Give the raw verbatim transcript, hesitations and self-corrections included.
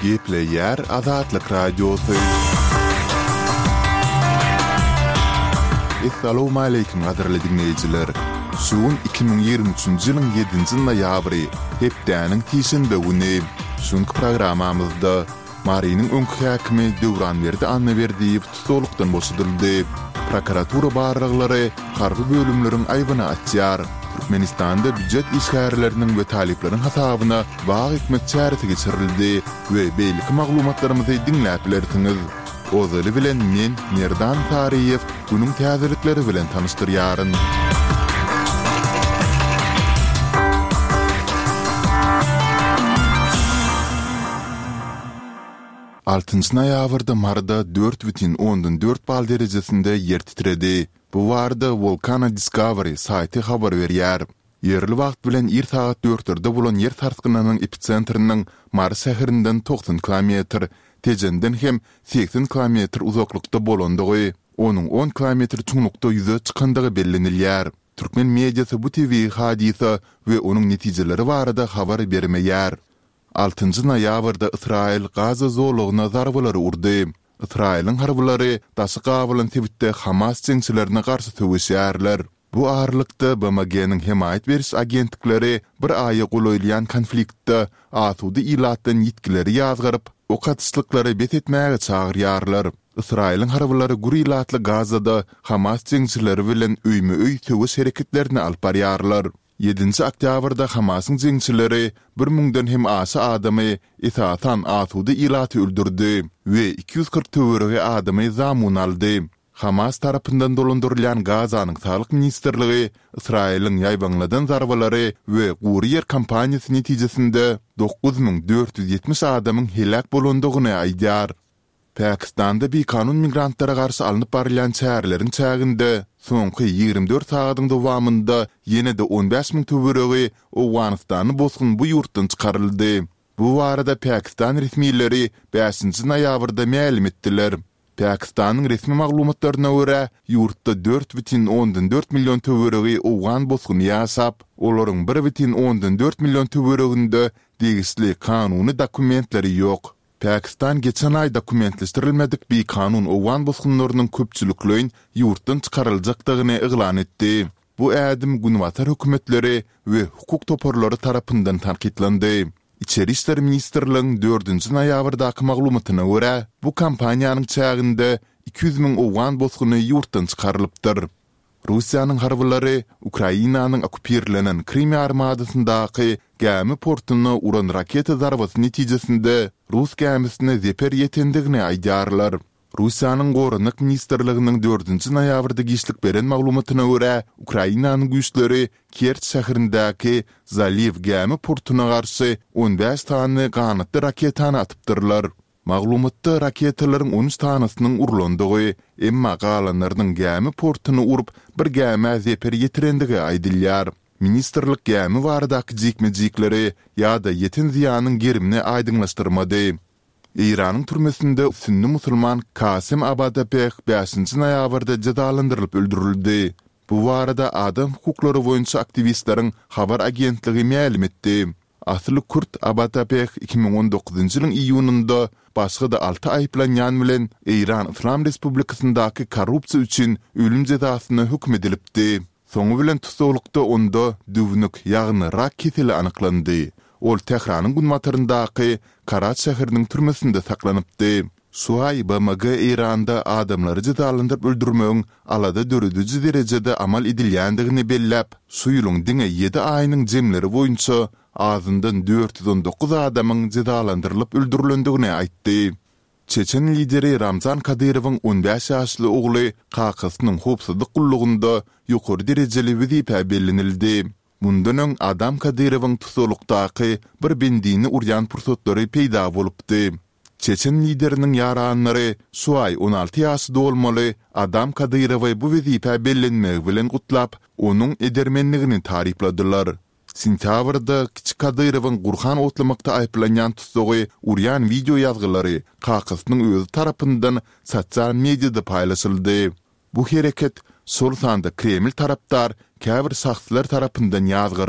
Geple yer Azatlık Radyosu. Assalamu alaykum qadarly dinleyijiler. Şuun iki bin ýygrimi üçünji ýylyň ýedinji noýabry hepdäniň tişinde güni. Şuň programamyzda Marynyň öňkü häkimi Döwranberdi anna berdiýi tutulukdan boşadyldy. Prokuratura barraglary harby bölümleriň aýbyna açýar. Türkmenistanda büdjet işgärleriniň we talipleriň hasabyna baý hikmet çäreti geçirildi we beýlik maglumatlarymyzy dinläp bilersiňiz. Ozaly bilen men Merdan Tariýew günüň täzelikleri bilen tanıştyrýaryn. altynjy noýabrda Marda dört бүтүн ondan dört bal derejesinde yer titredi. Bu warda Volcano Discovery saýty habar berýär. Yerli wagt bilen ir saat dörtlerde bolan yer sarskynynyň epicentriniň Mars şäherinden doksan kilometr, tejenden hem seksen kilometr uzaklykda bolandygy, onuň on kilometr çuňlukda ýüze çykandygy bellenilýär. Türkmen mediýasy bu T V hadisa we onuň netijeleri barada habar bermeýär. altynjy noýabrda Israil Gaza zowlugyna zarbylary urdy. Israil'in harbylary daşy gabylan tebitde Hamas jeňçilerine garşy töwüşýärler. Bu arlykda B M G'niň himayet beriş agentlikleri bir aýa golaýlan konfliktde asudy ilatdan ýetkileri ýazgyryp, o katyslyklary bet etmäge çagyrýarlar. Israil'in harbylary gurilatly Gazada Hamas jeňçileri bilen öýme-öý töwüş hereketlerini alyp barýarlar. yedinji oktýabrda Hamasyň jeňçileri bir müňden hem aşy adamy esatan asudy ilaty öldürdi we iki yüz kırk töwerege adamy zamun aldy. Hamas tarapyndan dolandyrılan Gazanyň Sağlyk Ministrligi Israil'in ýaýbanladan zarbylary we guriyer kampaniýasy netijesinde dokuz bin dört yüz ýetmiş adamyň helak bolandygyny aýdýar. Pakistanda bir kanun migrantlara garşy alınıp barılan çärlerin çäginde soňky ýygrimi dört saatyň dowamında ýene-de on beş min töweregi Owganystany bosgun bu ýurtdan çykaryldy. Bu barada Pakistan resmiýetleri beşinji noýabrda ma'lum etdiler. Pakistanyň resmi maglumatlaryna görä ýurtda dört бүтүn ondan dört million töweregi Owgan bosguny ýaşap, olaryň bir бүтүn ondan dört million töwereginde degisli kanuny dokumentleri ýok. Pakistan geçen ay dokumentleştirilmedik bir kanun Owgan bosgunlarynyň köpçüliklerin ýurtdan çykaryljakdygyny eglan etdi. Bu ädim günwatar hökümetleri we hukuk toparlary tarapyndan tanqidlendi. İçeri işler Ministrligiň dördünji noýabrdaky maglumatyna görä, bu kampaniýanyň çäginde iki yüz min Owgan bosguny ýurtdan çykarylypdyr. Russiýanyň harbylary Ukrainanyň okupirlenen Krim armadasyndaky gämi portuny uran raketa zarbasy netijesinde Rus gämisine zeper ýetendigini aýdýarlar. Russiýanyň Gorunlyk Ministrliginiň dördünji noýabrda giçlik beren maglumatyna görä, Ukrainanyň güýçleri Kerch şäherindäki Zaliv gämi portuna garşy on beş tane ganatly raketany atypdyrlar. Maglumatda raketalaryň on üç tanasynyň urulandygy, emma galanlarynyň gämi portuny urup bir gäme zeper ýetirendigi aýdylýar. Ministrlik gämi baradaky jikmejikleri ýa-da ýeten ziýanyň gerimini aýdyňlaşdyrmady. İranyň türmesinde sünni musulman Kasem Abadapeh beşinji noýabrda jazalandyrylyp öldürildi. Bu barada adam hukuklary boýunça aktivistleriň habar agentligi ma'lum etdi. Asly Kurt Abadapeh iki bin on dokuzunji ýylyň iýunynda başga da altı aýplanýan bilen İran Islam Respublikasyndaky korrupsiýa üçin ölüm jazasyna hukm edilipdi. Soňu bilen tutulukda onda düwnük ýagny rak keseli anyklandy. Ol Tehranyň günmataryndaky Karat şäheriniň türmesinde saklanypdy. Suay B M G İranda adamlary jazalandyryp öldürmegiň alada döredüji derejede amal edilýändigini bellep, şu ýylyň diňe ýedi aýynyň jemleri boýunça azyndan dört yüz on dokuz adamyň jazalandyrylyp öldürilendigini aýtdy. Çeçen lideri Ramzan Kadyrowyň on beş ýaşly ogly Kakasynyň howpsuzlyk gullugynda ýokary derejeli wezipä bellenildi. Mundan öň Adam Kadyrowyň tutulukdaky bir bendini urýan pursatlary peýda bolupdy. Çeçen lideriniň ýaranlary şu ay on alty ýaşda bolmaly Adam Kadyrowy bu wezipä bellenmegi bilen gutlap, onuň edermenligini taripladylar. Sentýabrda Kiçik Kadyrowyň Gurhan otlamakda aýplanýan tutsugy urýan video ýazgylary Kakasynyň özü tarapyndan sosial mediada paýlaşyldy. Bu hereket sol sanda Kreml tarapdar käbir şahslar tarapyndan ýazgyr